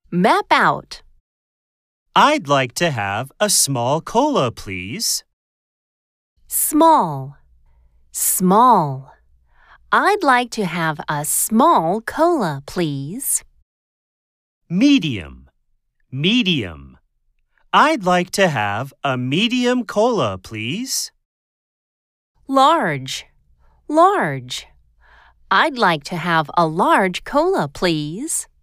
Map out. I'd like to have a small cola, please. Small. Small. I'd like to have a small cola, please. Medium. Medium. I'd like to have a medium cola, please. Large. Large. I'd like to have a large cola, please.